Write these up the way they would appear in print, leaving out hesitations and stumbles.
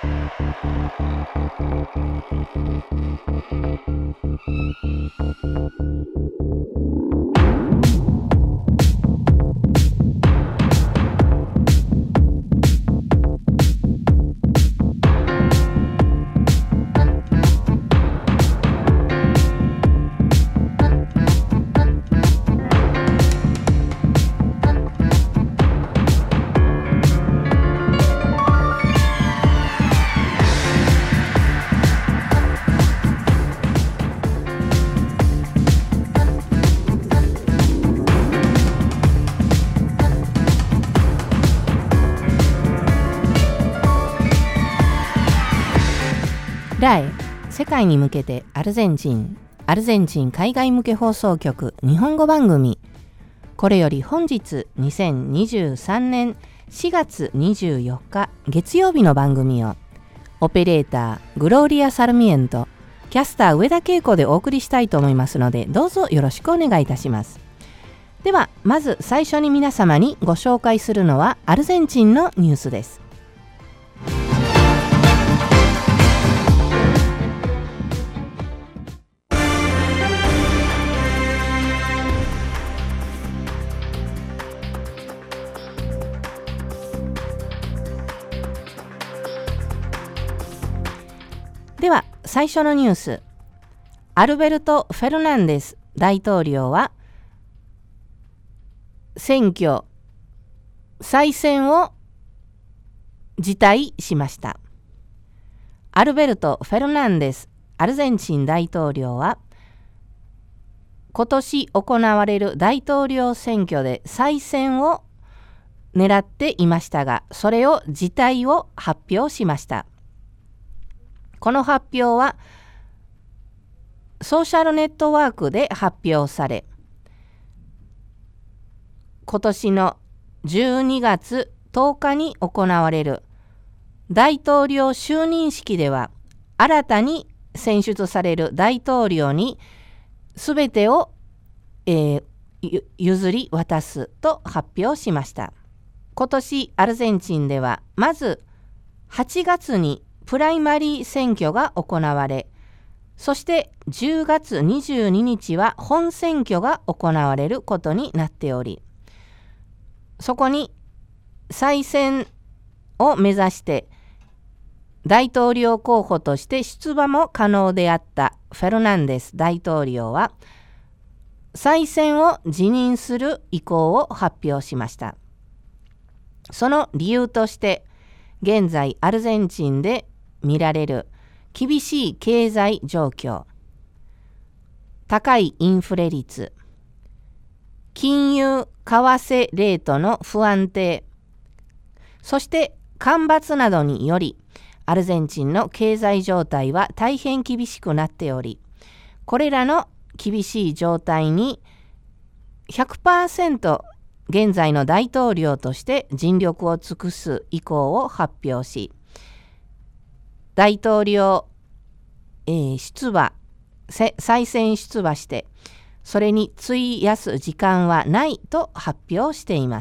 ラエ世界に向けてアルゼンチン海外向け放送局日本語番組。これより本日2023年4月24日月曜日の番組をオペレーターグローリア・サルミエント、キャスター上田恵子でお送りしたいと思いますので、どうぞよろしくお願いいたします。ではまず最初に皆様にご紹介するのはアルゼンチンのニュースです。では最初のニュース。アルベルト・フェルナンデス大統領は再選を辞退しました。アルベルト・フェルナンデスアルゼンチン大統領は今年行われる大統領選挙で再選を狙っていましたが、それを辞退を発表しました。この発表はソーシャルネットワークで発表され、今年の12月10日に行われる大統領就任式では、新たに選出される大統領にすべてを、譲り渡すと発表しました。今年アルゼンチンではまず8月にプライマリー選挙が行われ、そして10月22日は本選挙が行われることになっており、そこに再選を目指して大統領候補として出馬も可能であったフェルナンデス大統領は再選を辞任する意向を発表しました。その理由として、現在アルゼンチンで見られる厳しい経済状況、高いインフレ率、金融為替レートの不安定、そして干ばつなどによりアルゼンチンの経済状態は大変厳しくなっており、これらの厳しい状態に 100% 現在の大統領として尽力を尽くす意向を発表し、大統領、再選出馬して、それに費やす時間はないと発表しています。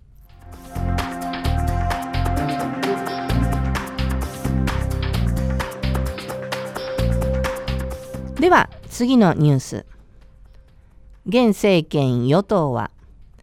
では次のニュース。現政権与党は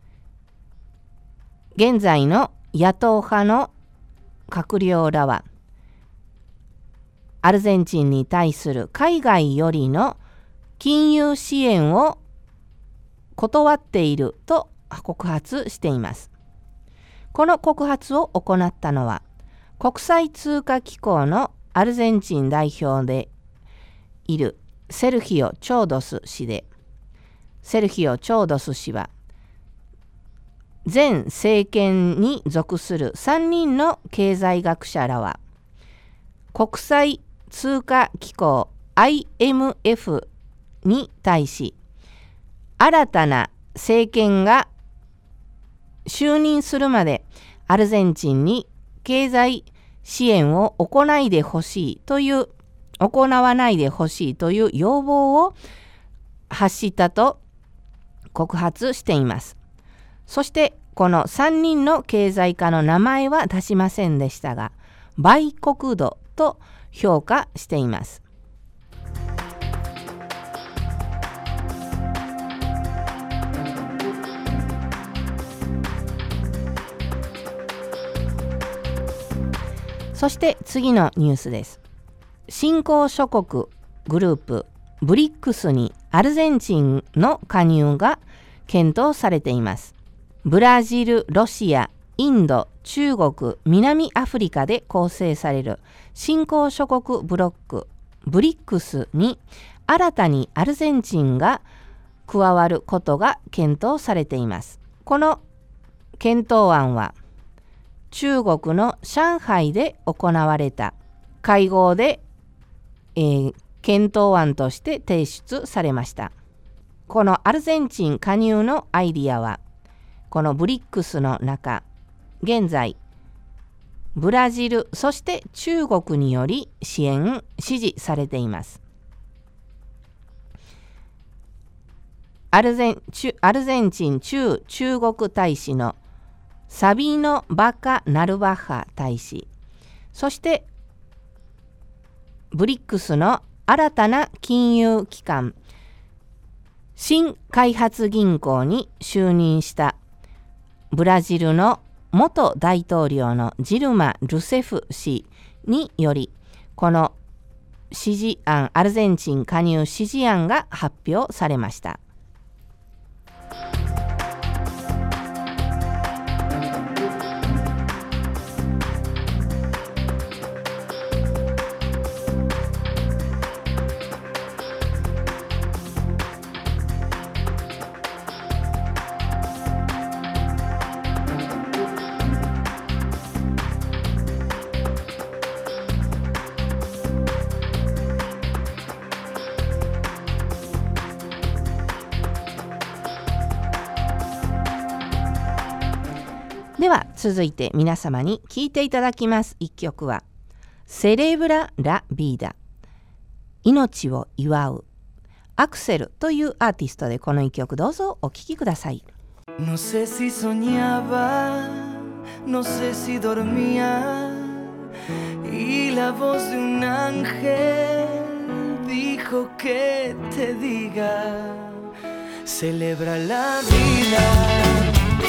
現在の野党派の閣僚らはアルゼンチンに対する海外よりの金融支援を断っていると告発しています。この告発を行ったのは国際通貨機構のアルゼンチン代表でいるセルヒオ・チョードス氏で、セルヒオ・チョードス氏は前政権に属する3人の経済学者らは国際通貨機構 IMF に対し、新たな政権が就任するまでアルゼンチンに経済支援を行わないでほしいという要望を発したと告発しています。そしてこの3人の経済家の名前は出しませんでしたが、 売国度と評価しています。そして次のニュースです。新興諸国グループブリックスにアルゼンチンの加入が検討されています。ブラジル、ロシア、インド、中国、南アフリカで構成される新興諸国ブロックブリックスに新たにアルゼンチンが加わることが検討されています。この検討案は中国の上海で行われた会合で、検討案として提出されました。このアルゼンチン加入のアイディアはこのブリックスの中、現在ブラジルそして中国により支持されています。アルゼンチン駐中国大使のサビーノ・バカ・ナルバッハ大使、そしてブリックスの新たな金融機関新開発銀行に就任したブラジルの元大統領のジルマ・ルセフ氏により、この支持案、アルゼンチン加入支持案が発表されました。では続いて皆様に聴いていただきます一曲はセレブラ・ラ・ビーダ、命を祝うアクセルというアーティストでこの一曲どうぞお聴きください。 No sé si soñaba, no sé si dormía y la voz de un ángel dijo que te diga celebra la vida.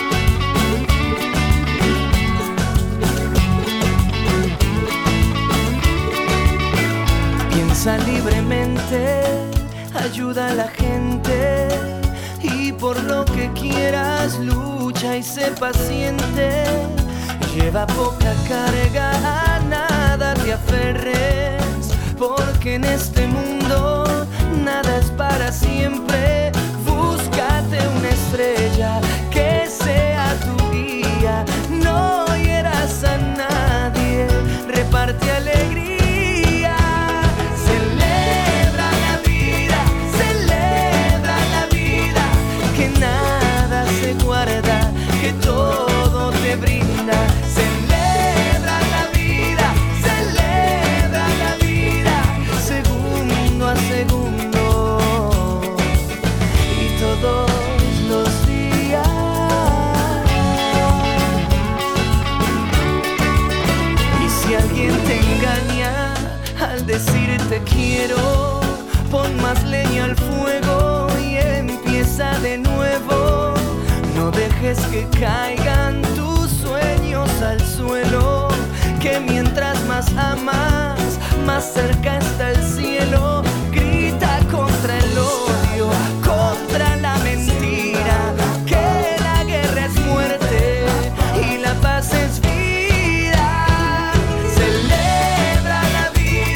Piensa libremente, ayuda a la gente y por lo que quieras lucha y sé paciente. Lleva poca carga, a nada te aferres, porque en este mundo nada es para siempre. Búscate una estrella que sea tu guía, no hieras a nadie, reparte alegría. Que todo te brinda, celebra la vida, segundo a segundo y todos los días. Y si alguien te engaña al decirte quiero, pon más leña al fuego y empieza de nuevo. No dejes que caigan tus sueños al suelo, que mientras más amas, más cerca está el cielo. Grita contra el odio, contra la mentira, que la guerra es muerte y la paz es vida. Celebra la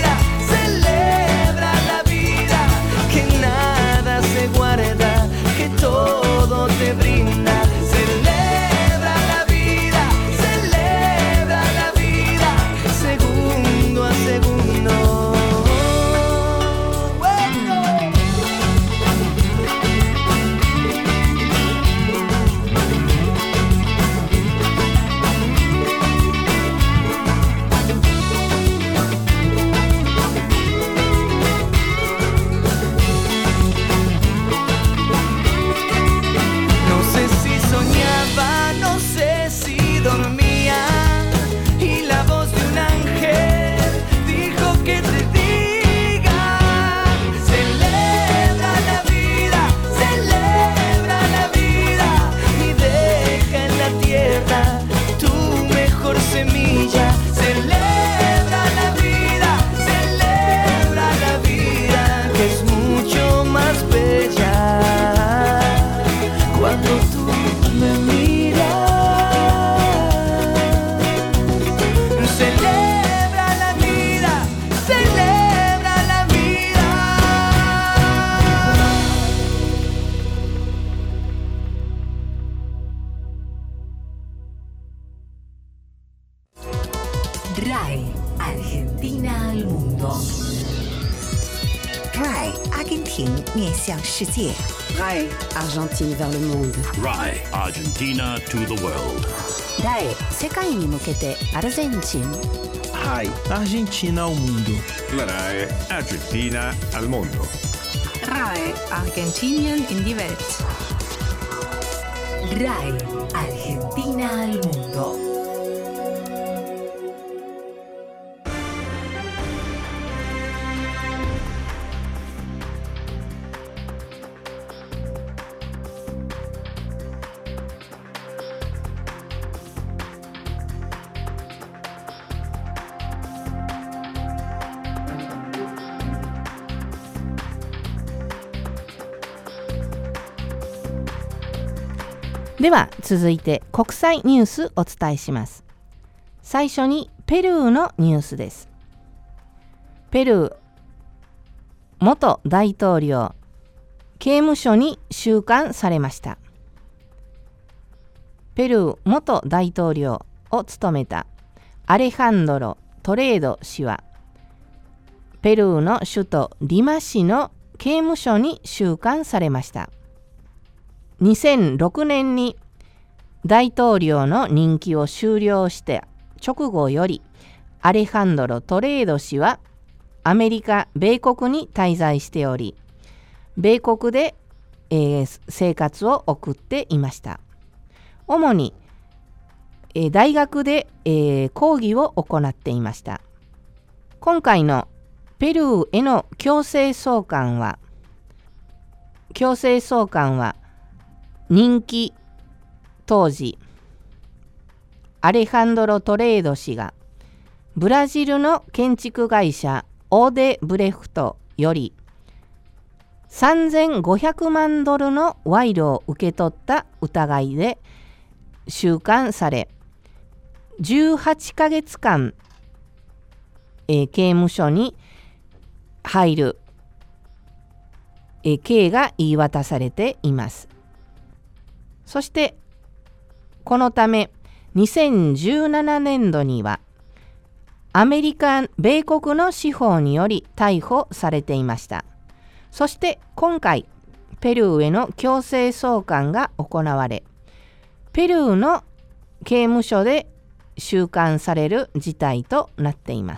vida, que nada se guarda, que todo te brinda. Celebra la vida, segundo a segundo. RAI Argentina al mundo. RAI 阿根廷面向世界。 RAI Argentine vers le monde. RAI Argentina to the world. RAI 世界に向けてアルゼンチン。 RAI Argentina ao mundo. La RAI Argentina al mundo. RAI Argentinien in die Welt. RAI Argentina al mundo. .では続いて国際ニュースお伝えします。最初にペルーのニュースです。ペルー元大統領刑務所に収監されました。ペルー元大統領を務めたアレハンドロ・トレード氏はペルーの首都リマ市の刑務所に収監されました。2006年に大統領の任期を終了して直後よりアレハンドロ・トレード氏はアメリカ・米国に滞在しており、米国で、生活を送っていました。主に、大学で、講義を行っていました。今回のペルーへの強制送還は任期当時アレハンドロ・トレード氏がブラジルの建築会社オーデブレフトより3500万ドルの賄賂を受け取った疑いで収監され18ヶ月間、刑務所に入る、刑が言い渡されています。そしてこのため2017年度には米国の司法により逮捕されていました。そして今回ペルーへの強制送還が行われ、ペルーの刑務所で収監される事態となっています。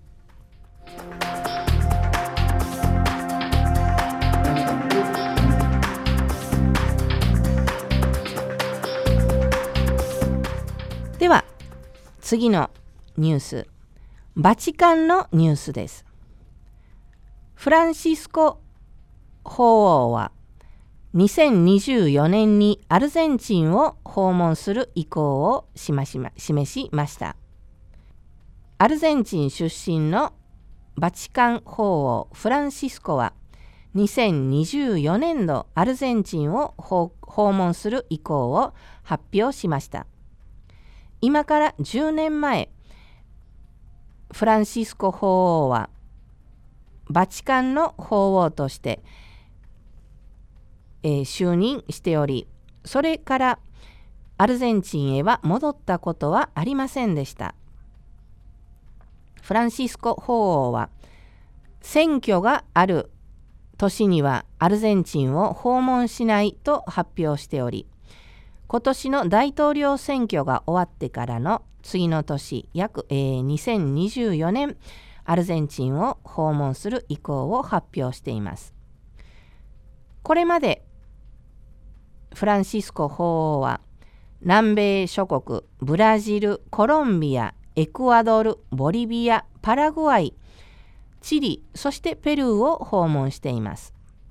では次のニュース、バチカンのニュースです。フランシスコ法王は2024年にアルゼンチンを訪問する意向を示しました。アルゼンチン出身のバチカン法王フランシスコは2024年度アルゼンチンを訪問する意向を発表しました。今から10年前、フランシスコ法王はバチカンの法王として、就任しており、それからアルゼンチンへは戻ったことはありませんでした。フランシスコ法王は選挙がある年にはアルゼンチンを訪問しないと発表しており、今年の大統領選挙が終わってからの次の年、2024年、アルゼンチンを訪問する意向を発表しています。これまでフランシスコ法王は南米諸国、ブラジル、コロンビア、エクアドル、ボリビア、パラグアイ、チリ、そしてペルーを訪問しています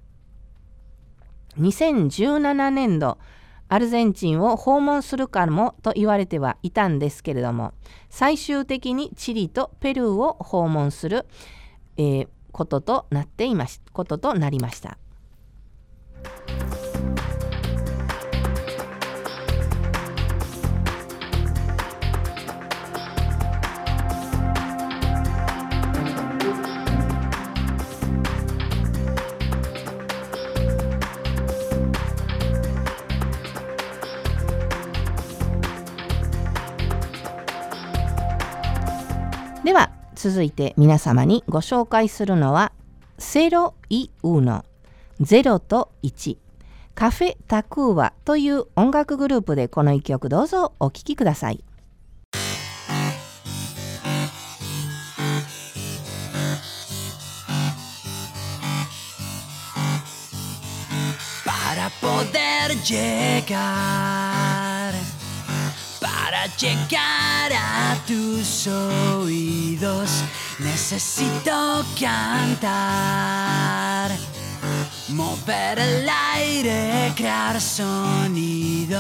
。2017年度、アルゼンチンを訪問するかもと言われてはいたんですけれども、最終的にチリとペルーを訪問する、こととなりました。 では続いて皆様にご紹介するのは0y 1 0と1カフェタクーワという音楽グループでこの一曲どうぞお聴きください。 Para poder llegar, para llegar a tus oídos, necesito cantar, mover el aire, crear sonido.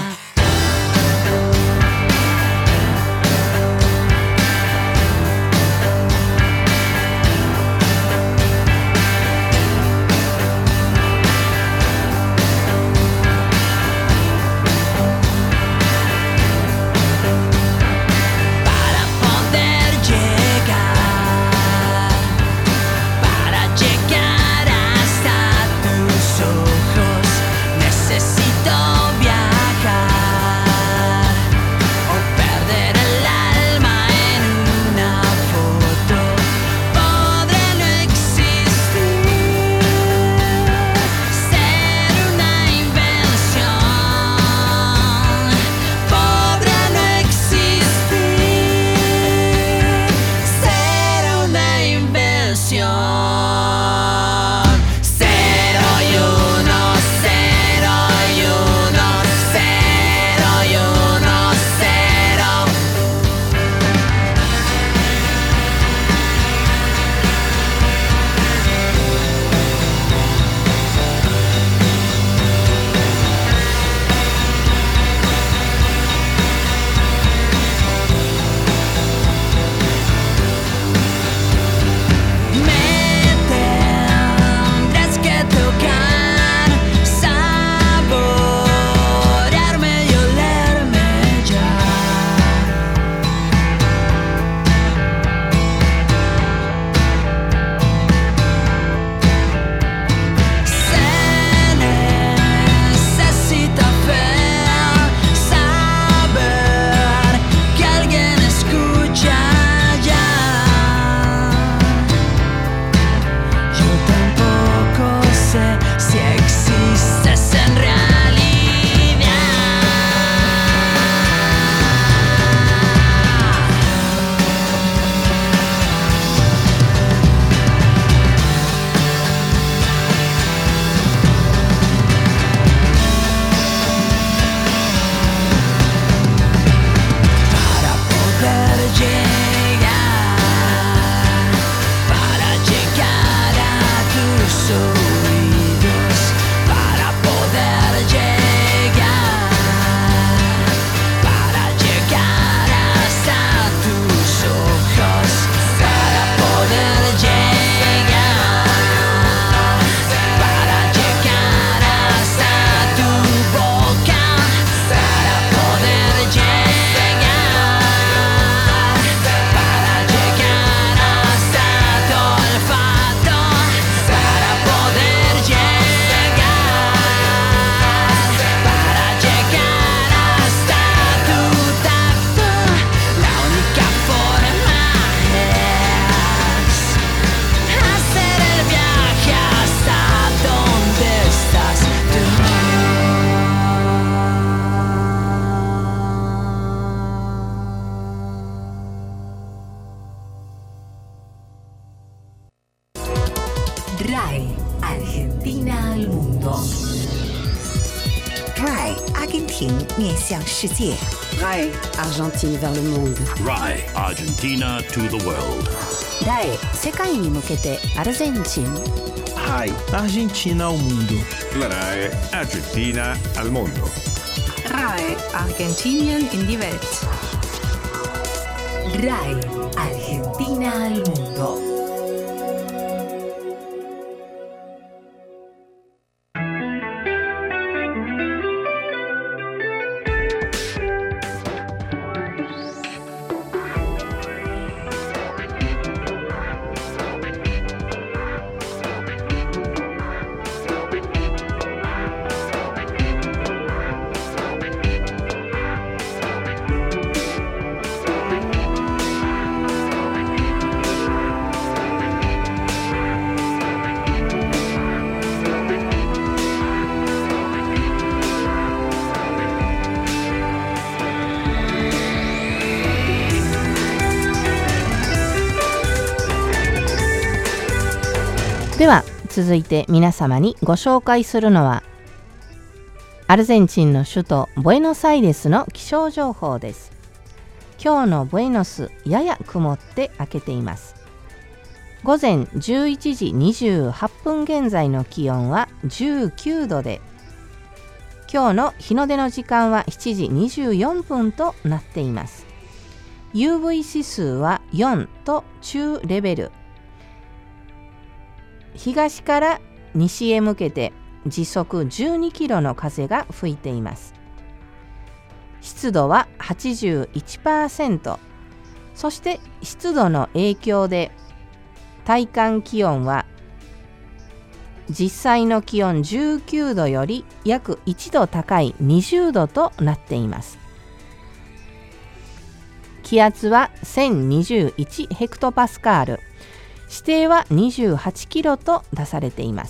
RAI, Argentina al mundo. RAI, 阿根廷面向世界。 RAI, Argentine vers le monde. RAI, Argentina to the world. RAI 世界に向けてアルゼンチン。 RAI, Argentina ao mundo. La RAI Argentina al mundo. RAI, Argentinien in die Welt. RAI, Argentina al mundo. では続いて皆様にご紹介するのはアルゼンチンの首都ブエノスアイレスの気象情報です。今日のブエノス、やや曇って明けています。午前11時28分現在の気温は19度で、今日の日の出の時間は7時24分となっています。UV 指数は4と中レベル。東から西へ向けて時速12キロの風が吹いています。湿度は 81%。そして湿度の影響で体感気温は実際の気温19度より約1度高い20度となっています。気圧は1021ヘクトパスカール。指定は28キロと出されています。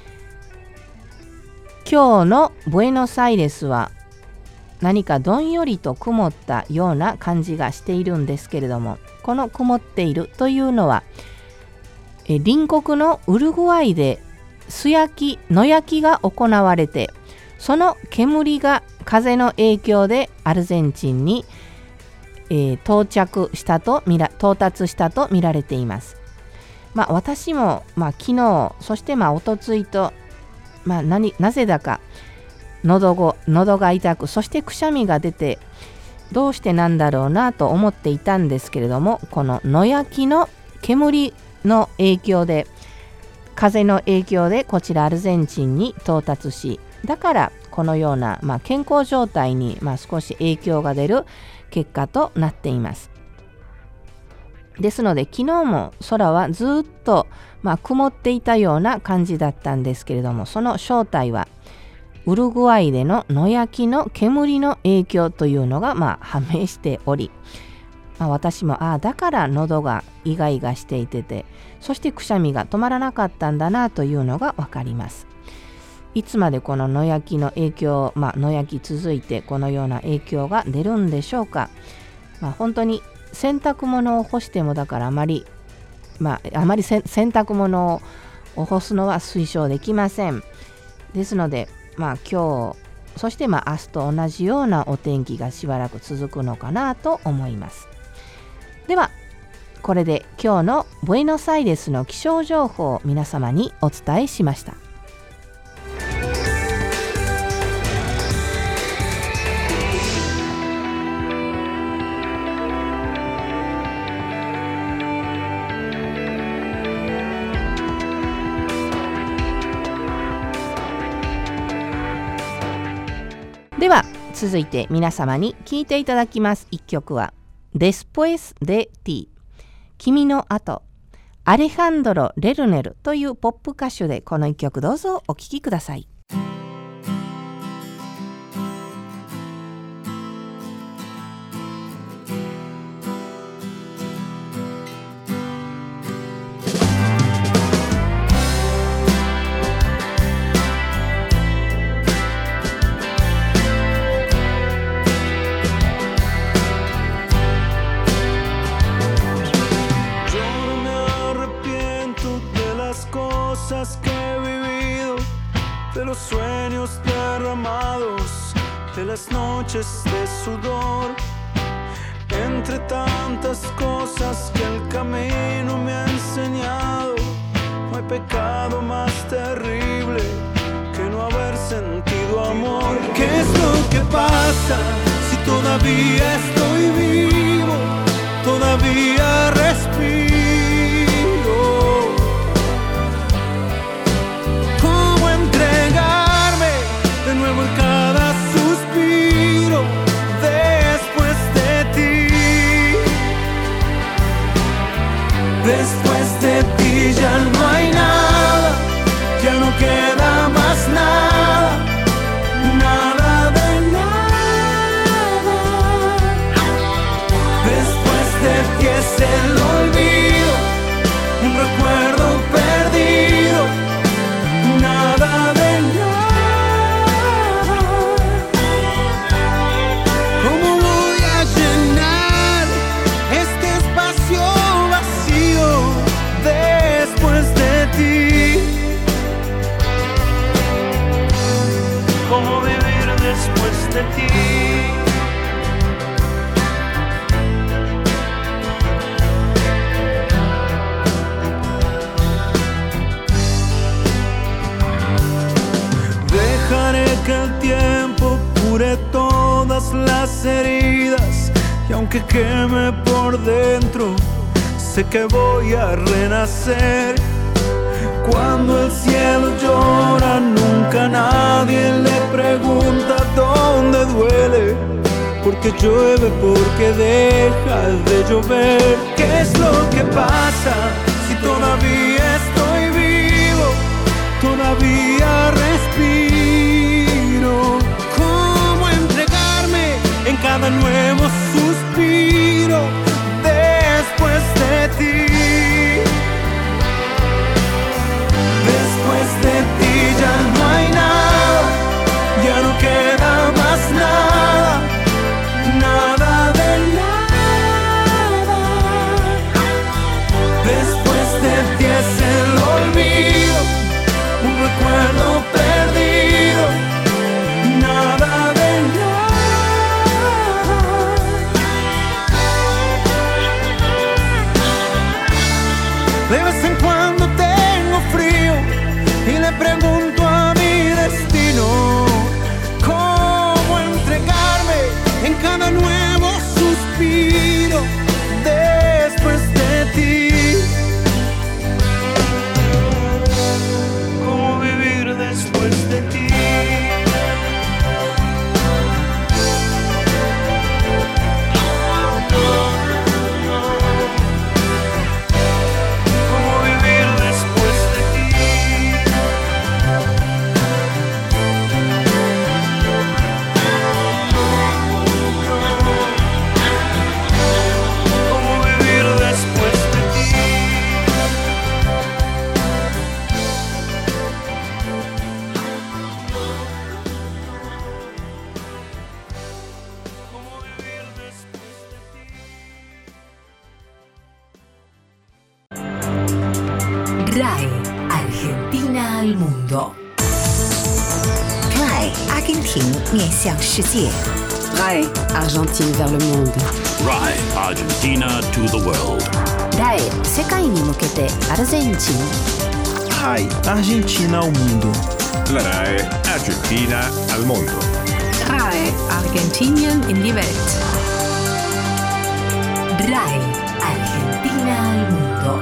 今日のブエノスアイレスは何かどんよりと曇ったような感じがしているんですけれども、この曇っているというのは隣国のウルグアイで野焼きが行われて、その煙が風の影響でアルゼンチンに、到達したと見られています。私も、昨日そしておとついと、なぜだか喉が痛く、そしてくしゃみが出て、どうしてなんだろうなと思っていたんですけれども、この野焼きの煙の影響で、風の影響でこちらアルゼンチンに到達し、だからこのような、健康状態に、少し影響が出る結果となっています。ですので昨日も空はずっと、曇っていたような感じだったんですけれども、その正体はウルグアイでの野焼きの煙の影響というのが判明しており、私もだから喉がイガイガしていて、そしてくしゃみが止まらなかったんだなというのがわかります。いつまでこの野焼きの影響、野焼き続いてこのような影響が出るんでしょうか。本当に洗濯物を干しても、だからあまり洗濯物を干すのは推奨できません。ですので今日そして明日と同じようなお天気がしばらく続くのかなと思います。ではこれで今日のブエノスアイレスの気象情報を皆様にお伝えしました。では続いて皆様に聴いていただきます一曲は Después de ti 君の後、アレハンドロ・レルネルというポップ歌手で、この一曲どうぞお聴きください。 Que he vivido, de los sueños derramados, de las noches de sudor, entre tantas cosas que el camino me ha enseñado. No hay pecado más terrible que no haber sentido amor. ¿Qué es lo que pasa si todavía estoy vivo, todavía respiro? De nuevo en cada suspiro después de ti. Después de ti ya no hay nada, ya no queda más nada, nada de nada. Después de ti es el olvido, un recuerdo perdido, nada de nada. Después todas las heridas y aunque queme por dentro, sé que voy a renacer. Cuando el cielo llora, nunca nadie le pregunta dónde duele. Porque llueve, porque deja de llover. ¿Qué es lo que pasa si todavía estoy vivo? Todavía respiro. ¿Cómo entregarme en cada nuevo suspiro después de ti? Después de ti ya no hay nada, ya no queda más nada, nada de nada. Después de ti es el olvido, un recuerdo perdido, nada de nada. De vez en cuando tengo frío y le pregunto a mi destino cómo entregarme en cada nuevo suspiro después de ti. ¿Cómo vivir después de ti? ¿Cómo vivir después de ti? ¿Cómo vivir después de ti? ¿Cómo vivir después de ti? RAE Argentina al mundo. RAI 阿根廷面向世界。 RAE Argentine vers le monde. RAE Argentina to the world. RAE 世界に向けてアルゼンチン。 RAI Argentina ao mundo. La RAE Argentina al mundo. RAE Argentinien in die Welt. RAE Argentina al mundo. .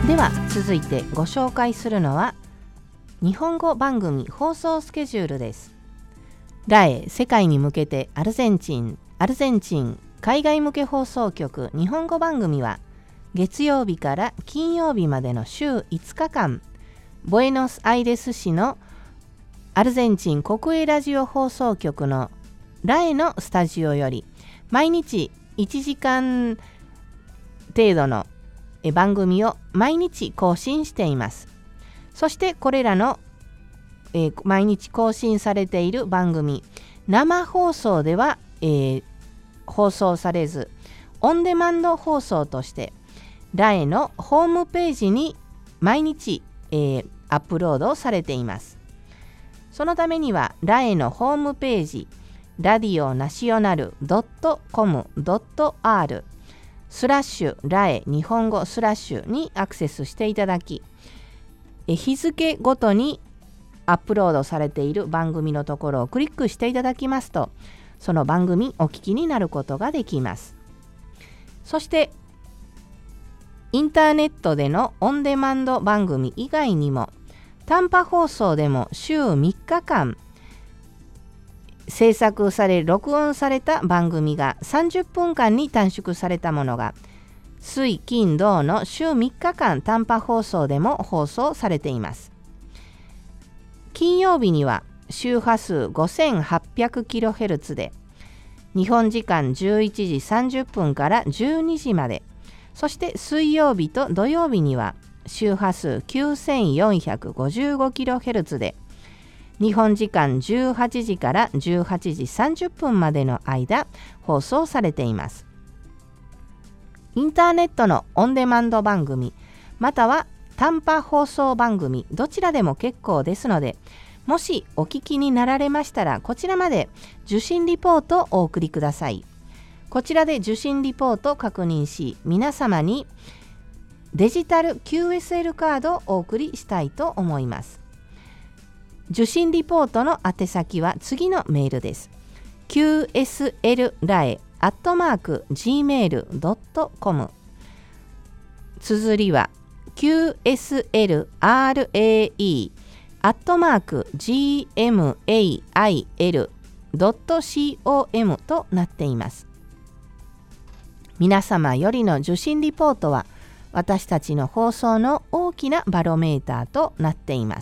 では続いてご紹介するのは日本語番組放送スケジュールです。RAE世界に向けてアルゼンチン海外向け放送局日本語番組は月曜日から金曜日までの週5日間、ボエノスアイレス市のアルゼンチン国営ラジオ放送局のRAEのスタジオより毎日1時間程度の番組を毎日更新しています。そしてこれらの、毎日更新されている番組、生放送では、放送されず、オンデマンド放送としてRAEのホームページに毎日、アップロードされています。そのためにはRAEのホームページ、radionacional.com.r/RAE 日本語/にアクセスしていただき、日付ごとにアップロードされている番組のところをクリックしていただきますと、その番組お聞きになることができます。そしてインターネットでのオンデマンド番組以外にも短波放送でも週3日間制作され録音された番組が30分間に短縮されたものが水金土の週3日間短波放送でも放送されています。金曜日には周波数 5800kHz で日本時間11時30分から12時まで、そして水曜日と土曜日には周波数 9455kHz で日本時間18時から18時30分までの間放送されています。インターネットのオンデマンド番組または短波放送番組どちらでも結構ですので、もしお聞きになられましたらこちらまで受信リポートをお送りください。こちらで受信リポートを確認し、皆様にデジタル QSL カードをお送りしたいと思います。受信リポートの宛先は次のメールです。qslrae@gmail.com 綴りは qslrae@gmail.com となっています。皆様よりの受信リポートは私たちの放送の大きなバロメーターとなっています。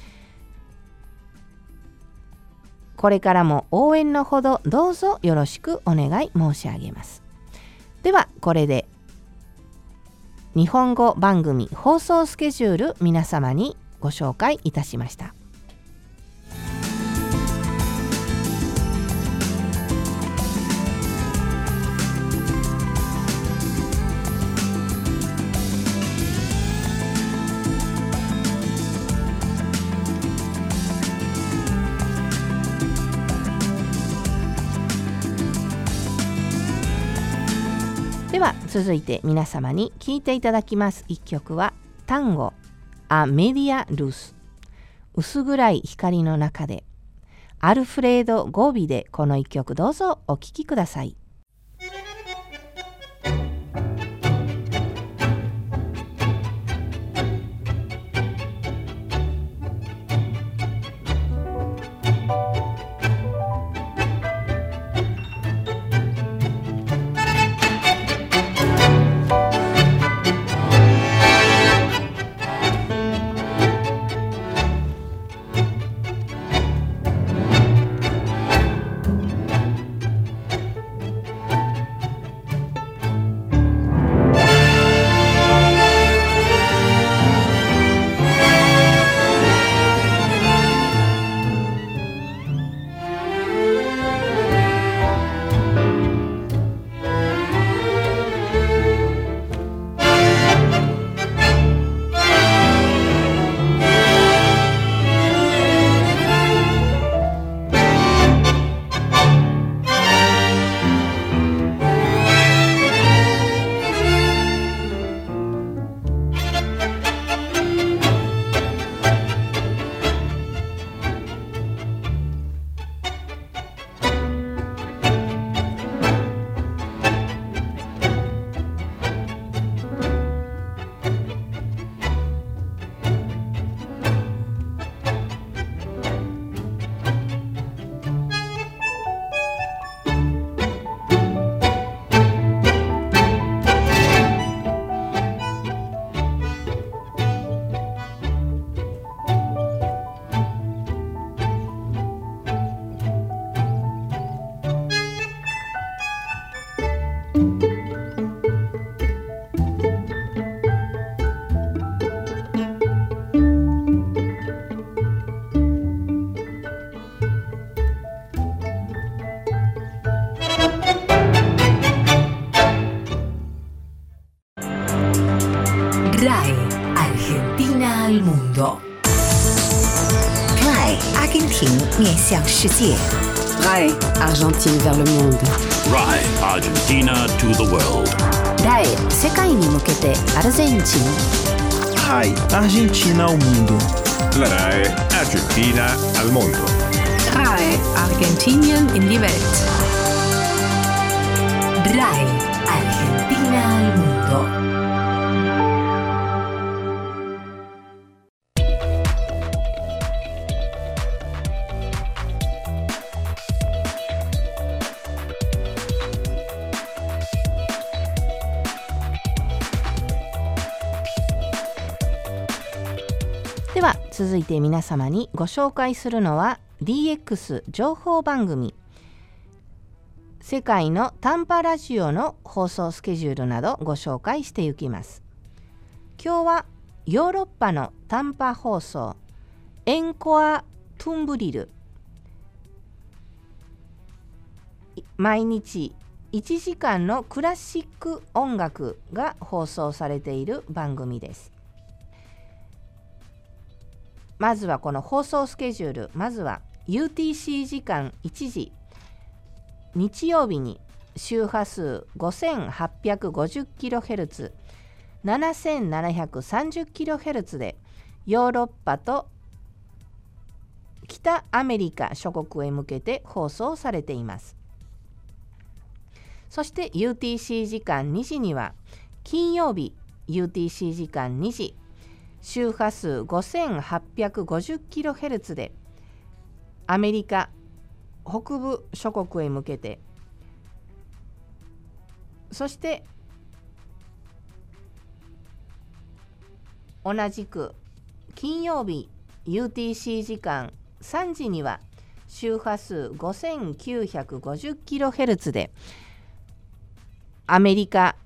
これからも応援のほどどうぞよろしくお願い申し上げます。ではこれで日本語番組放送スケジュール皆様にご紹介いたしました。では続いて皆様に聴いていただきます一曲はタンゴアメディアルス、薄暗い光の中で、アルフレード・ゴービでこの一曲どうぞお聴きください。 RAE Argentina al mundo. RAE 阿根廷面向世界。 RAE Argentine vers le monde. RAE Argentina to the world. RAE 世界に向けてアルゼンチン。 RAE Argentina ao mundo. La RAE Argentina al mundo. RAE Argentinien in die Welt. RAE Argentina al mundo. では続いて皆様にご紹介するのは DX 情報番組、世界の短波ラジオの放送スケジュールなどご紹介していきます。今日はヨーロッパの短波放送エンコア・トゥンブリル、毎日1時間のクラシック音楽が放送されている番組です。まずはこの放送スケジュール、まずは UTC 時間1時、日曜日に周波数 5850kHz、 7730kHz でヨーロッパと北アメリカ諸国へ向けて放送されています。そして UTC 時間2時には金曜日 UTC 時間2時周波数 5850kHz でアメリカ北部諸国へ向けて、そして同じく金曜日 UTC 時間3時には周波数 5950kHz でアメリカ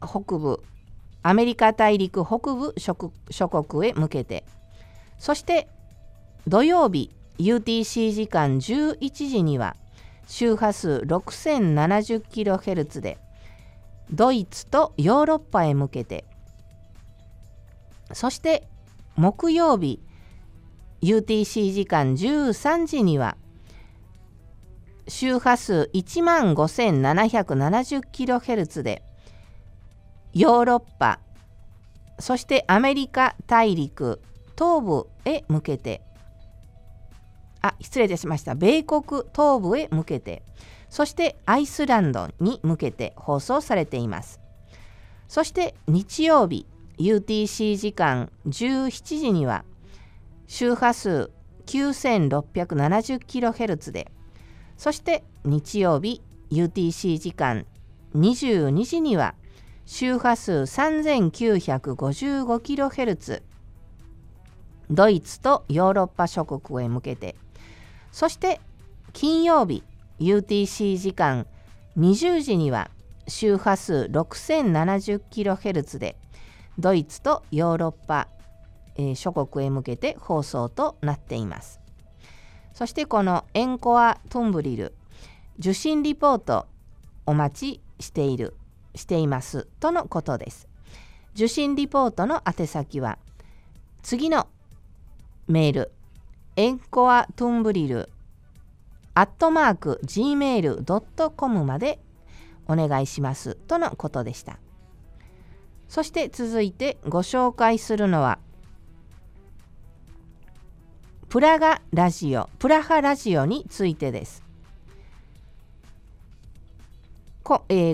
大陸北部諸国へ向けて、そして土曜日 UTC 時間11時には周波数 6070kHz でドイツとヨーロッパへ向けて、そして木曜日 UTC 時間13時には周波数 15770kHz でヨーロッパ、そしてアメリカ大陸東部へ向けて、失礼いたしました。米国東部へ向けて、そしてアイスランドに向けて放送されています。そして日曜日 UTC 時間17時には周波数 9670kHz で、そして日曜日 UTC 時間22時には周波数 3955kHz ドイツとヨーロッパ諸国へ向けて、そして金曜日 UTC 時間20時には周波数 6070kHz でドイツとヨーロッパ、諸国へ向けて放送となっています。そしてこのエンコア・トンブリル受信リポートお待ちしていますとのことです。受信リポートの宛先は次のメールエンコア・トンブリル@gmail.com までお願いしますとのことでした。そして続いてご紹介するのはプラハラジオについてです。今年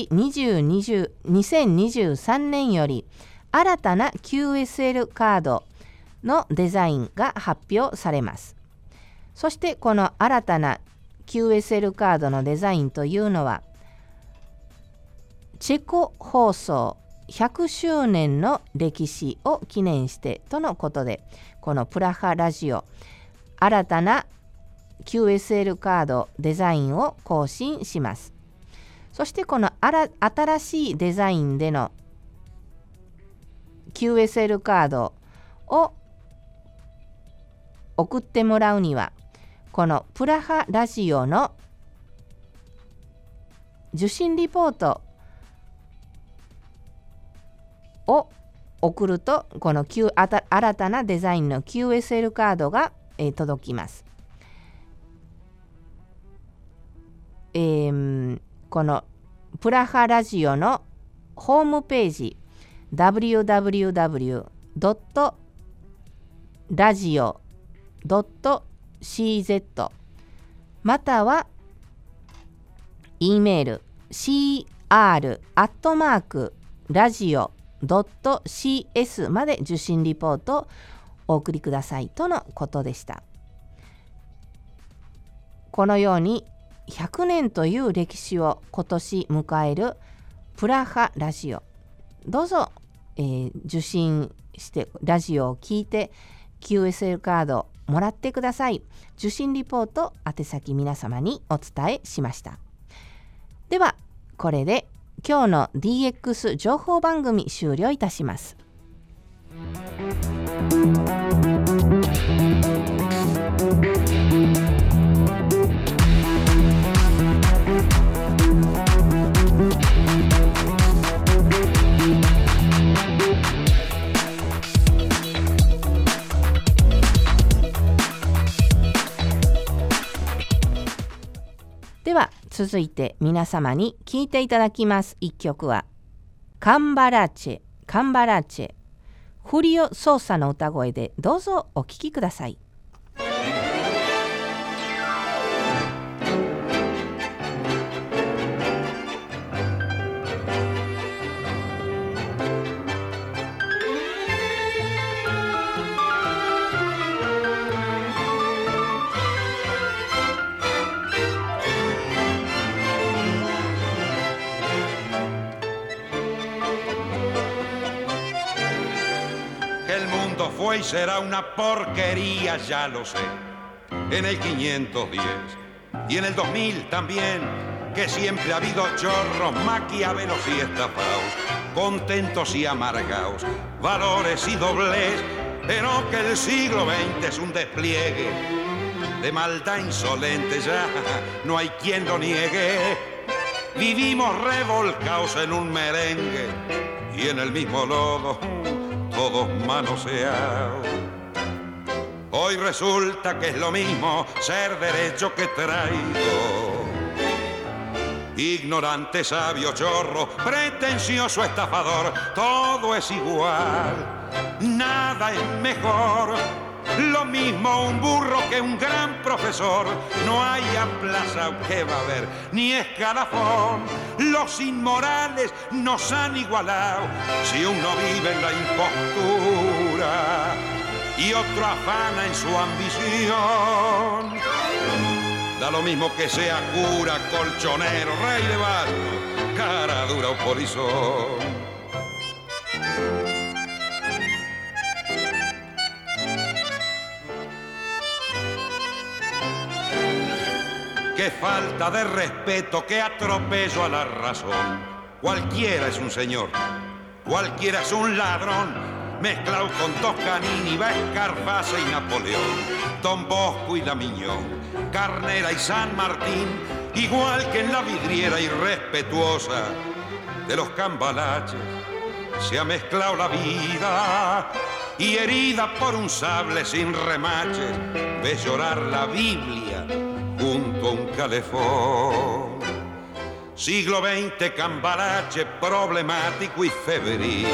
2023年より新たな QSL カードのデザインが発表されます。そしてこの新たな QSL カードのデザインというのはチェコ放送100周年の歴史を記念してとのことで、このプラハラジオ新たな QSL カードデザインを更新します。そしてこの新しいデザインでの QSL カードを送ってもらうにはこのプラハラジオの受信リポートを送るとこの新たなデザインの QSL カードが、届きます。このプラハラジオのホームページ www.radio.cz または E メール cr@radio.cs まで受信リポートをお送りくださいとのことでした。このように100年という歴史を今年迎えるプラハラジオ、どうぞ、受信してラジオを聞いて QSL カードもらってください。受信リポート宛先皆様にお伝えしました。ではこれで今日の DX 情報番組終了いたします。では続いて皆様に聴いていただきます一曲はカンバラチェカンバラーチェ、フリオ・ソーサの歌声でどうぞお聴きください。 Fue y será una porquería, ya lo sé. En el 510 y en el 2000 también, que siempre ha habido chorros, maquiavelos y estafaos, contentos y amargaos, valores y doblez, pero que el siglo XX es un despliegue de maldad insolente, ya no hay quien lo niegue. Vivimos revolcaos en un merengue y en el mismo lodo, todos manoseados. Hoy resulta que es lo mismo ser derecho que traidor. Ignorante, sabio, chorro, pretencioso, estafador, todo es igual, nada es mejor. Lo mismo un burro que un gran profesor. No hay plaza que va a haber, ni escalafón. Los inmorales nos han igualado. Si uno vive en la impostura y otro afana en su ambición, da lo mismo que sea cura, colchonero, rey de bastos, cara dura o polizón. Qué falta de respeto, qué atropello a la razón. Cualquiera es un señor, cualquiera es un ladrón, mezclado con Toscanini, Escarface y Napoleón, Don Bosco y la Miñón, Carnera y San Martín, igual que en la vidriera irrespetuosa de los cambalaches, se ha mezclado la vida y herida por un sable sin remaches, ves llorar la Biblia junto a un calefón. Siglo XX, cambalache, problemático y febril.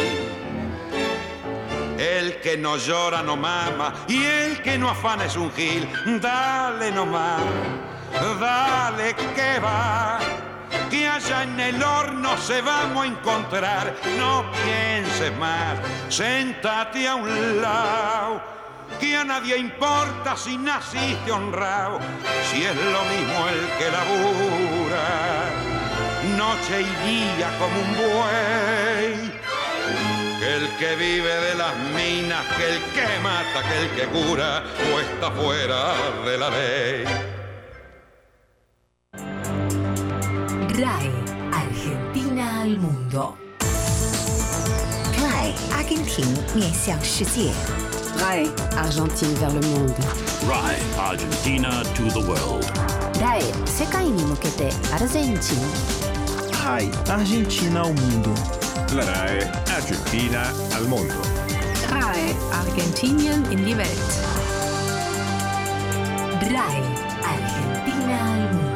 El que no llora no mama y el que no afana es un gil. Dale nomás, dale que va, que allá en el horno se vamos a encontrar. No pienses más, séntate a un lado, que a nadie importa si naciste honrado, si es lo mismo el que labura noche y día como un buey, que el que vive de las minas, que el que mata, que el que cura o está fuera de la ley. RAI, Argentina al mundo. RAI, 阿根廷面向世界。 RAI, Argentine vers le monde. RAI, Argentina to the world. RAI, 世界に向けてアルゼンチン。 RAI, Argentina ao mundo. La RAI Argentina al mundo. RAI, Argentinien in die Welt. RAI, Argentina al mundo.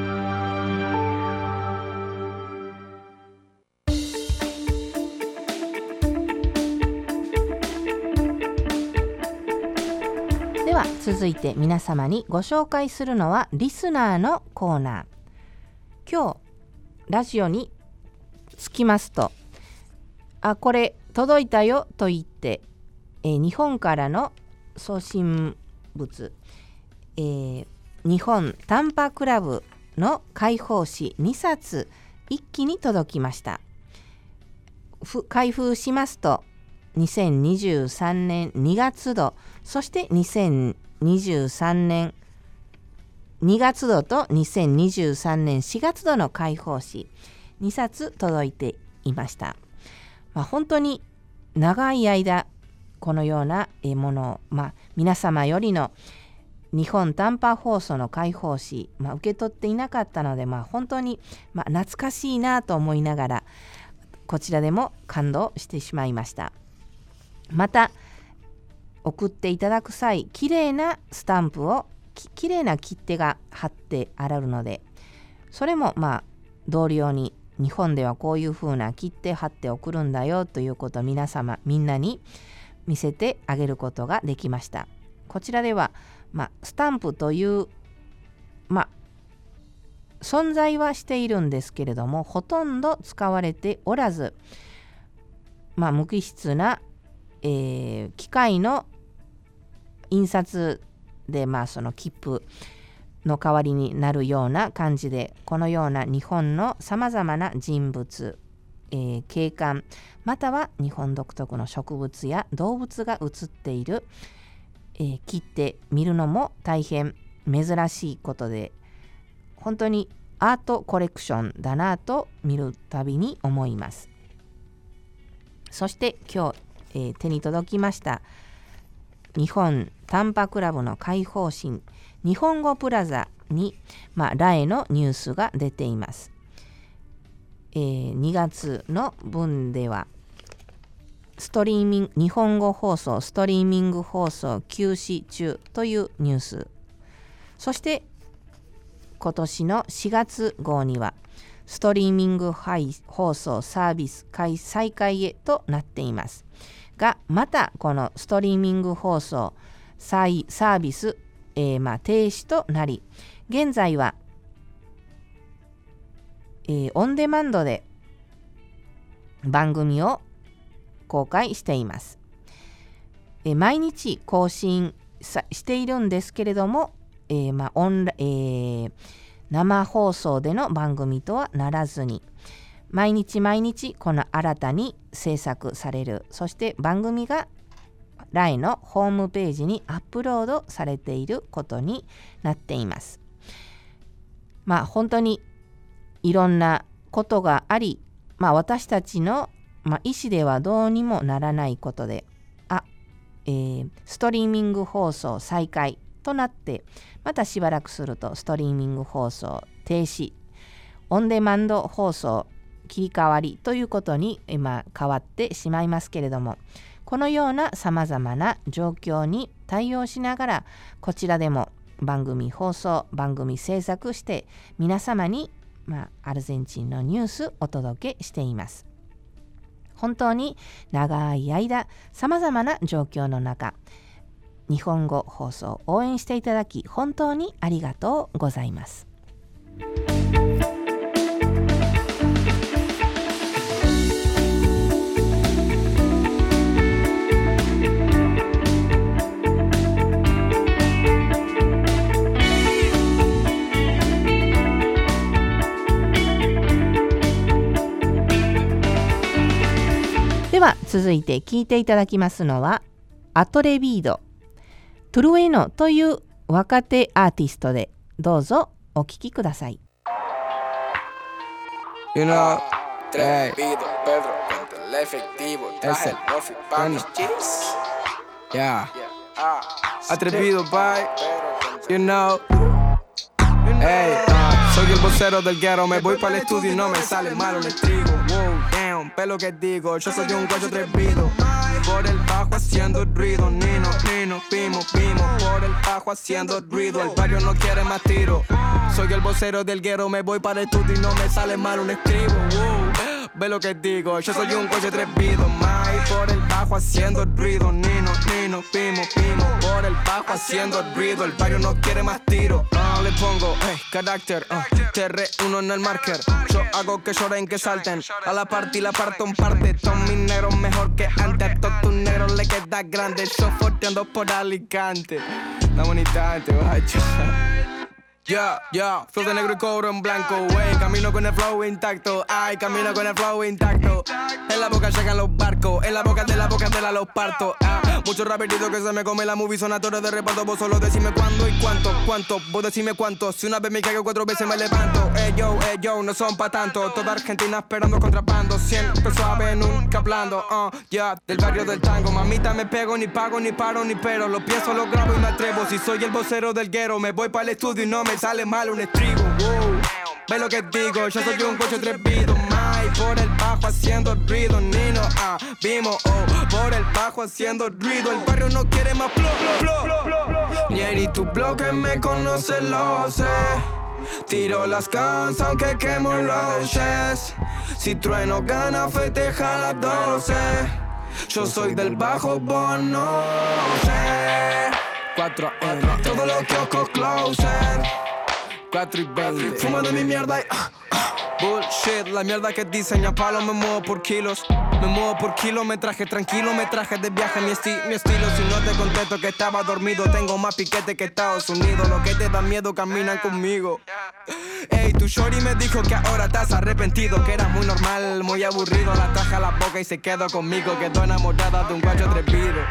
では続いて皆様にご紹介するのはリスナーのコーナー。今日ラジオにつきますと、これ届いたよと言って、日本からの送信物、日本短波クラブの開放誌2冊一気に届きました。開封しますと2023年2月度、そして2023年2月度と2023年4月度の開放誌2冊届いていました。本当に長い間このようなものを、皆様よりの日本短波放送の開放誌、受け取っていなかったので、本当に、懐かしいなと思いながらこちらでも感動してしまいました。また送っていただく際、きれいなスタンプをきれいな切手が貼ってあるので、それも同様に日本ではこういう風な切手貼って送るんだよということをみんなに見せてあげることができました。こちらでは、スタンプという、存在はしているんですけれども、ほとんど使われておらず、無機質な、機械の印刷で、その切符の代わりになるような感じで、このような日本のさまざまな人物、景観、または日本独特の植物や動物が写っている、切手見るのも大変珍しいことで、本当にアートコレクションだなと見るたびに思います。そして今日、手に届きました日本短波クラブの開放誌日本語プラザに、ラエのニュースが出ています。2月の分では日本語放送ストリーミング放送休止中というニュース、そして今年の4月号にはストリーミング放送サービス再開へとなっていますが、またこのストリーミング放送サービス、停止となり、現在は、オンデマンドで番組を公開しています。毎日更新しているんですけれども、生放送での番組とはならずに、毎日この新たに制作される、そして番組がライのホームページにアップロードされていることになっています。本当にいろんなことがあり、私たちの、意思ではどうにもならないことで、ストリーミング放送再開となって、またしばらくするとストリーミング放送停止、オンデマンド放送切り替わりということに今変わってしまいますけれども、このようなさまざまな状況に対応しながら、こちらでも番組放送番組制作して皆様に、アルゼンチンのニュースお届けしています。本当に長い間さまざまな状況の中、日本語放送を応援していただき本当にありがとうございます。では続いて聴いていただきますのはアトレビードトゥルエノという若手アーティストで、どうぞお聴きください。 You know, Atrevido, Pedro, contra el efectivo, es el Rofi, Panos, Chips. Yeah, Atrevido, bye, you know. Hey, soy el vocero del guero, me voy para el estudio y no me sale malo el trigo. Wow, damn, ve lo que digo, yo soy un guacho atrevido. Por el bajo haciendo ruido, Nino, pimo, por el bajo haciendo ruido, el barrio no quiere más tiro. Soy el vocero del guero, me voy para el estudio y no me sale mal un estribo. Ve lo que digo, yo soy un coche atrevido, por el bajo haciendo ruido, Nino, pimo, por el bajo haciendo ruido, el barrio no quiere más tiro. Le pongo, carácter, TR1 en el marker. Yo hago que lloren, que salten. A la parte y la parto en parte. Todos mis negros mejor que antes. A todos tus negros le queda grande. Yo forteando por Alicante. La bonita gente, guacho. Yeah, flow de negro y cobro en blanco, wey. Camino con el flow intacto, camino con el flow intacto. En la boca llegan los barcos, en la boca de la los parto. Muchos raperitos que se me come la movie son actores de reparto. Vos solo decime cuándo y cuánto, vos decime cuánto. Si una vez me caigo 4 veces me levanto. Yo, no son pa' tanto. Toda Argentina esperando contrabando. Siempre suave, nunca hablando, del barrio del tango. Mamita me pego, ni pago, ni paro, ni pero. Lo pienso, lo grabo y me atrevo. Si soy el vocero del guero, me voy para el estudio y no me sale mal un estribo. Ve lo que digo, yo soy un coche atrevido. Por el bajo haciendo ruido, Nino, vimos, por el bajo haciendo ruido, el barrio no quiere más flow. Ni tu bloque me conoce, lo sé. Tiro las guns aunque quemo luces. Si trueno gana festeja las 12. Yo soy del bajo bono. 4 AM, todo lo que ojo closer. 4 y 20, fumando mi mierda y bullshit, la mierda que diseña palo. Me muevo por kilos, me muevo por kilometraje. Tranquilo, me traje de viaje mi estilo. Si no te contesto que estaba dormido, tengo más piquete que Estados Unidos. Lo que te da miedo caminan conmigo. Ey, tu shorty me dijo que ahora estás arrepentido, que eras muy normal, muy aburrido. La taja a la boca y se quedó conmigo. Quedó enamorada de un guacho atrevido.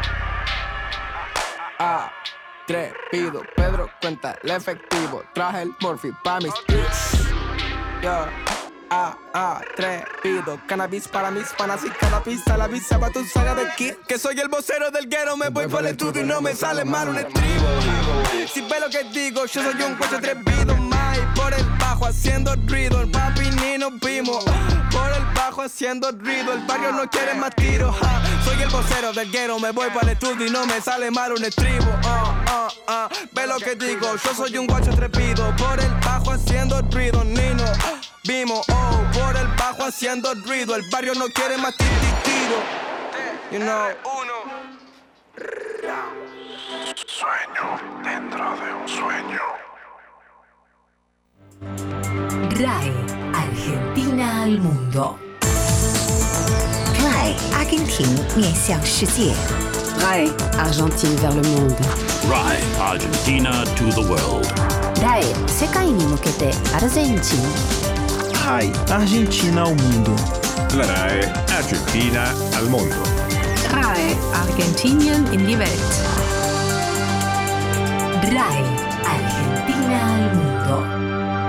Atrevido, Pedro cuenta el efectivo. Traje el morphy pa' mis streets. Yo, atrevido. Cannabis para mis panas y cada pista la visa pa' tu saga de kit. Que soy el vocero del ghetto, me voy por el estudio y no me sale mal un estribo. Si ve lo que digo, yo soy un coche atrevido. Por el bajo haciendo ruido, el papi ni nos vimos. Por el bajo haciendo ruido, el barrio no quiere más tiros. Soy el vocero del ghetto, me voy para el estudio y no me sale mal un estribo. Ve lo que digo, yo soy un guacho atrevido. Por el bajo haciendo ruido, ni nos vimos. Por el bajo haciendo ruido, el barrio no quiere más tiro. You know. Sueño dentro de un sueño. RAI Argentina al mundo. RAI 阿根廷面向世界。 RAI Argentine vers le monde. RAI Argentina to the world. RAI 世界に向けてアルゼンチン。 RAI Argentina ao mundo. La RAI Argentina al mondo. RAI Argentinien in die Welt. RAI Argentina al mundo.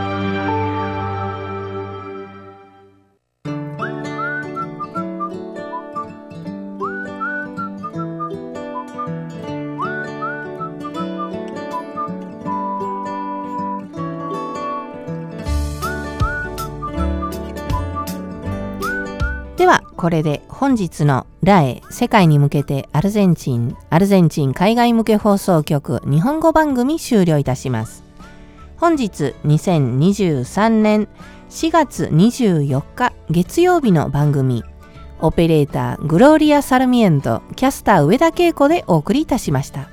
ではこれで本日のRAI世界に向けてアルゼンチン海外向け放送局日本語番組終了いたします。本日2023年4月24日月曜日の番組、オペレーターグローリア・サルミエント、キャスター上田恵子でお送りいたしました。